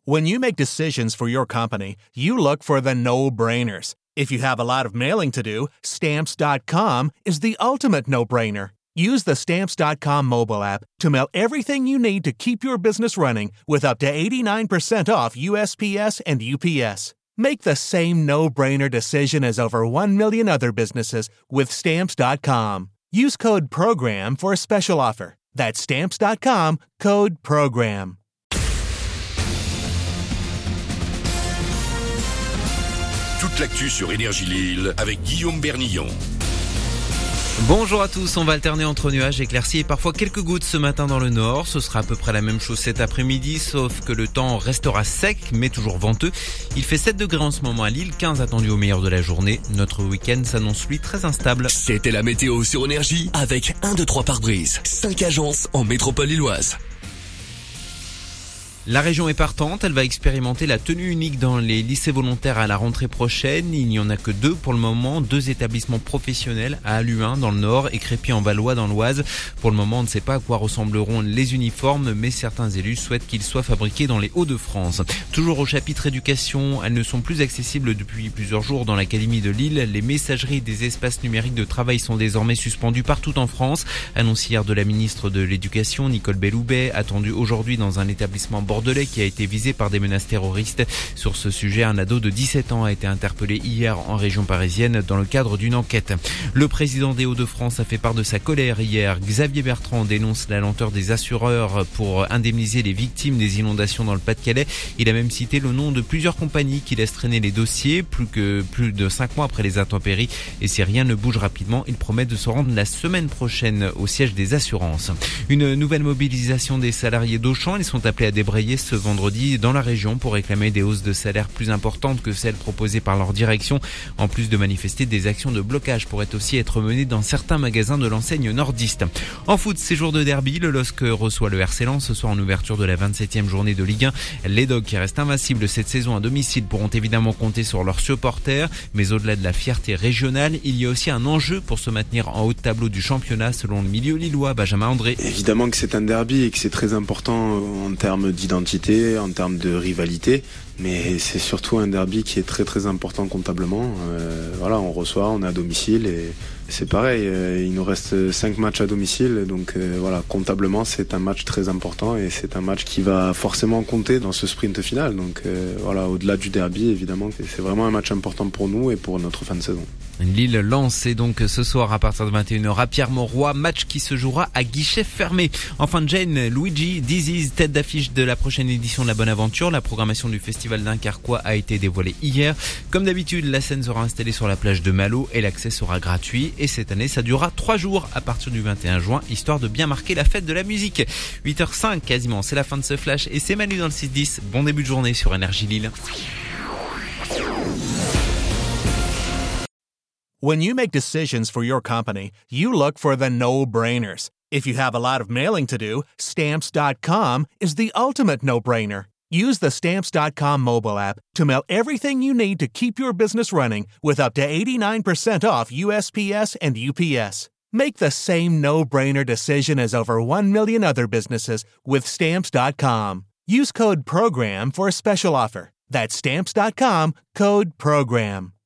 When you make decisions for your company, you look for the no-brainers. If you have a lot of mailing to do, Stamps.com is the ultimate no-brainer. Use the Stamps.com mobile app to mail everything you need to keep your business running with up to 89% off USPS and UPS. Make the same no-brainer decision as over 1 million other businesses with Stamps.com. Use code PROGRAM for a special offer. That's Stamps.com, code PROGRAM. Toute l'actu sur Énergie Lille avec Guillaume Bernillon. Bonjour à tous, on va alterner entre nuages, éclaircies et parfois quelques gouttes ce matin dans le nord. Ce sera à peu près la même chose cet après-midi, sauf que le temps restera sec, mais toujours venteux. Il fait 7 degrés en ce moment à Lille, 15 attendus au meilleur de la journée. Notre week-end s'annonce lui très instable. C'était la météo sur Énergie avec 1, 2, 3 pare-brise. 5 agences en métropole lilloise. La région est partante, elle va expérimenter la tenue unique dans les lycées volontaires à la rentrée prochaine. Il n'y en a que 2 pour le moment, 2 établissements professionnels à Halluin dans le nord et Crépy en Valois dans l'Oise. Pour le moment, on ne sait pas à quoi ressembleront les uniformes, mais certains élus souhaitent qu'ils soient fabriqués dans les Hauts-de-France. Toujours au chapitre éducation, elles ne sont plus accessibles depuis plusieurs jours dans l'académie de Lille. Les messageries des espaces numériques de travail sont désormais suspendues partout en France. Annonce hier de la ministre de l'Éducation, Nicole Belloubet, attendue aujourd'hui dans un établissement bordelais qui a été visé par des menaces terroristes. Sur ce sujet, un ado de 17 ans a été interpellé hier en région parisienne dans le cadre d'une enquête. Le président des Hauts-de-France a fait part de sa colère hier. Xavier Bertrand dénonce la lenteur des assureurs pour indemniser les victimes des inondations dans le Pas-de-Calais. Il a même cité le nom de plusieurs compagnies qui laissent traîner les dossiers plus de 5 mois après les intempéries. Et si rien ne bouge rapidement, il promet de se rendre la semaine prochaine au siège des assurances. Une nouvelle mobilisation des salariés d'Auchan. Ils sont appelés à débrayer ce vendredi dans la région pour réclamer des hausses de salaire plus importantes que celles proposées par leur direction. En plus de manifester, des actions de blocage pourraient aussi être menées dans certains magasins de l'enseigne nordiste. En foot, c'est jour de derby. Le LOSC reçoit le RC Lens ce soir en ouverture de la 27e journée de Ligue 1. Les Dogs, qui restent invincibles cette saison à domicile, pourront évidemment compter sur leurs supporters. Mais au-delà de la fierté régionale, il y a aussi un enjeu pour se maintenir en haut de tableau du championnat selon le milieu lillois Benjamin André. Évidemment que c'est un derby et que c'est très important en termes d'identité, en termes de rivalité, mais c'est surtout un derby qui est très très important comptablement. Voilà, on reçoit, on est à domicile et c'est pareil, il nous reste 5 matchs à domicile, donc voilà, comptablement c'est un match très important et c'est un match qui va forcément compter dans ce sprint final. Donc voilà, au-delà du derby, évidemment, c'est vraiment un match important pour nous et pour notre fin de saison. Lille-Lens, c'est donc ce soir à partir de 21h à Pierre-Mauroy, match qui se jouera à guichet fermé. Enfin, Jane, Luigi, Disease, tête d'affiche de la prochaine édition de la Bonne Aventure. La programmation du festival dunkerquois a été dévoilée hier. Comme d'habitude, la scène sera installée sur la plage de Malo et l'accès sera gratuit. Et cette année, ça durera 3 jours à partir du 21 juin, histoire de bien marquer la fête de la musique. 8h05 quasiment, c'est la fin de ce flash et c'est Manu dans le 6-10. Bon début de journée sur Énergie Lille. When you make decisions for your company, you look for the no-brainers. If you have a lot of mailing to do, Stamps.com is the ultimate no-brainer. Use the Stamps.com mobile app to mail everything you need to keep your business running with up to 89% off USPS and UPS. Make the same no-brainer decision as over 1 million other businesses with Stamps.com. Use code PROGRAM for a special offer. That's Stamps.com, code PROGRAM.